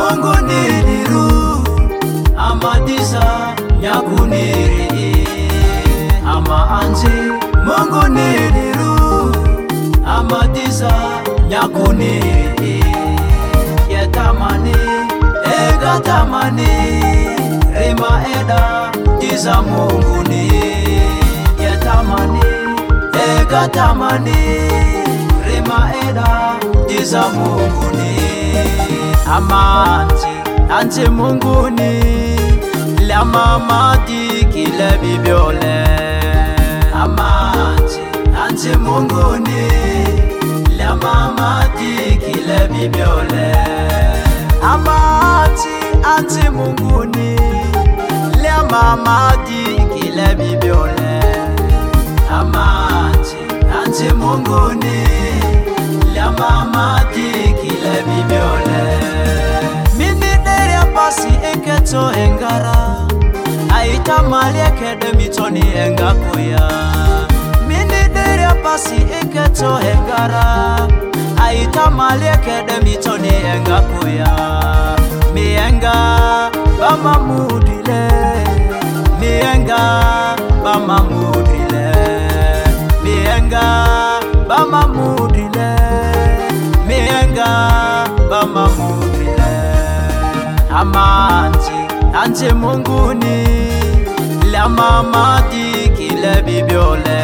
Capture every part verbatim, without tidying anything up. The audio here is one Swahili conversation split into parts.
Mungu niriru amadisa nyakuniri ama anzi Mungu niriru amadisa nyakuniri yetamani ega tamani rima eda diza Mungu ni yetamani ega tamani rima eda diza Mungu ni amanzi anzi Mungu ni la mama di kile bibiole amanzi anzi Mungu ni la mama di kile bibiole amanzi anzi Mungu ni la mama di kile bibiole amanzi anzi Mungu ni la mama di kile bibiole mini deria pasi eketo engara aita malia kede mitoni engakuya mini deria pasi eketo engara aita malia kede mitoni engakuya mienga bama mudile mienga bama mudile mienga bama mudile mienga bama mudile amanzi anzi Mungu ni la mama di kile bibiole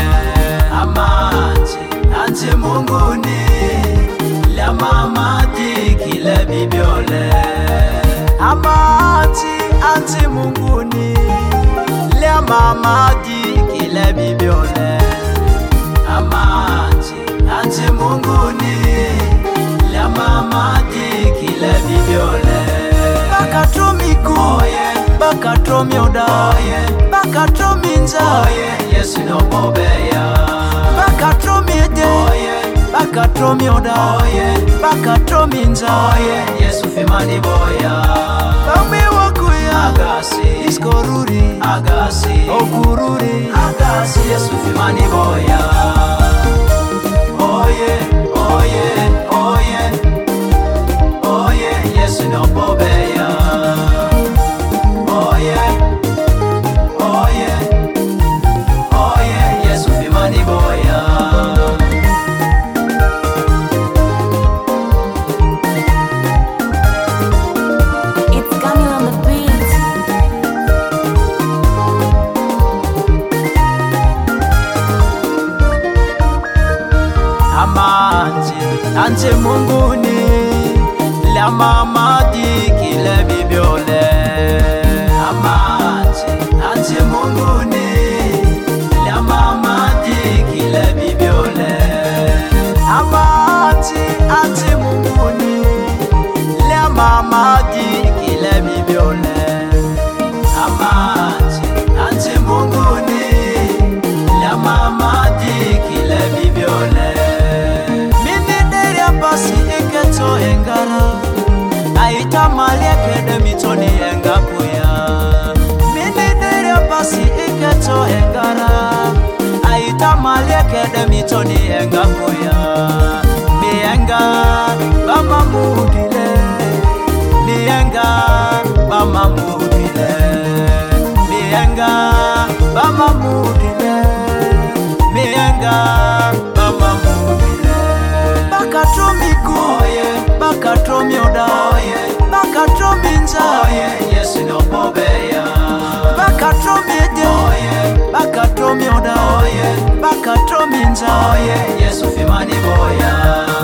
amanzi anzi Mungu ni la mama di kile bibiole amanzi anzi Mungu ni la mama di kile bibiole amanzi anzi Mungu ni la mama di kile bibiole bakatromiku oye bakatromioda oye bakatrominza oye Yesu no bobeya bakatromide oye bakatromioda oye bakatrominza oye Yesu fimani boya bamwe wakuya agasi iskoruri agasi okururi agasi Yesu fimani boya oye oye oye oye Yesu no bobeya oye oye oye Yesu fimani boya It's Camille on the beat. amanzi anzi Mungu ni la mama di kile bibiole amanzi anzi Mungu ni la mama di kile bibiole amanzi anzi Mungu ni la mama di kile bibiole amanzi anzi Mungu ni la mama di kile bibiole pasi eketo engara aita malia kede mitoni engakuya mini deria pasi eketo engara aita malia kede mitoni engakuya mienga bama mudile mienga bama mudile mienga bama mudile mienga bama mudile bakatromiku oye bakatromioda oye bakatrominza oye Yesu no bobeya bakatromide oye bakatromioda oye bakatrominza oye Yesu fimani boya